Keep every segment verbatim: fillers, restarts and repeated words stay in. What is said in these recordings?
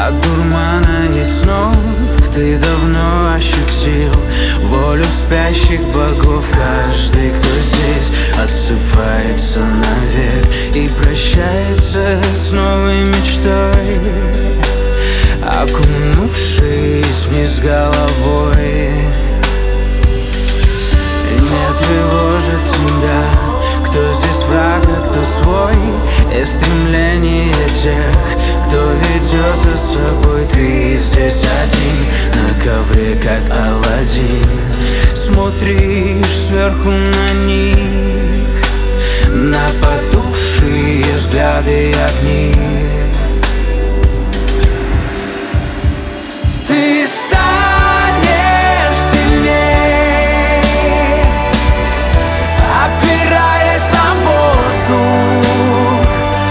От дурмана и снов ты давно ощутил волю спящих богов. Каждый, кто здесь, отсыпается навек и прощается с новой мечтой, окунувшись вниз головой. Не тревожит тебя, кто здесь враг, а кто свой, и стремление тех, кто ведет за собой. Ты здесь один, на ковре, как Аладдин, смотришь сверху на них, на потухшие взгляды и огни. Ты станешь сильней, опираясь на воздух.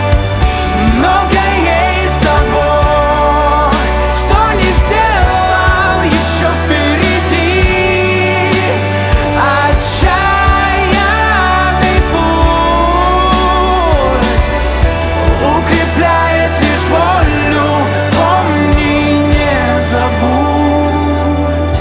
Многое из того, что не сделал, еще впереди. Отчаянный путь укрепляет лишь волю. Помни, не забудь.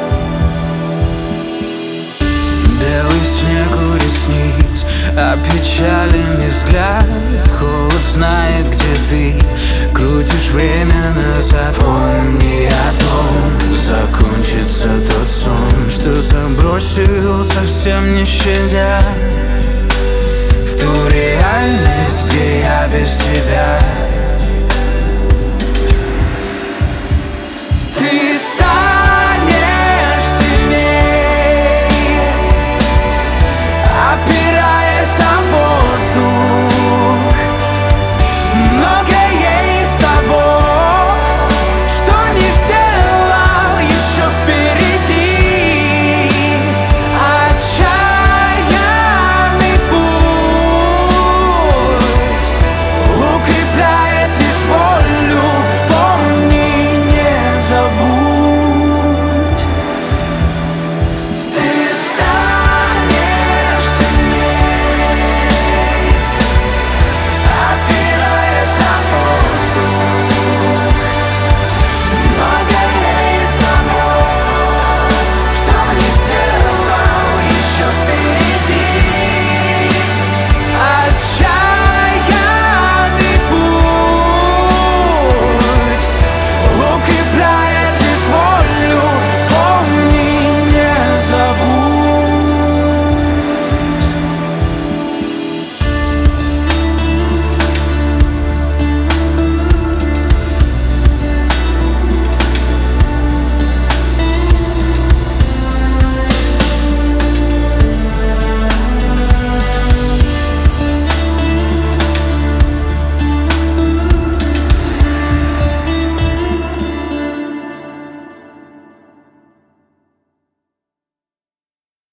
Белый снег у ресниц, опечаленный взгляд. Холод знает, где ты крутишь время назад. Помни о том, закончится тот сон, что забросил совсем не щадя, в ту реальность, где я без тебя.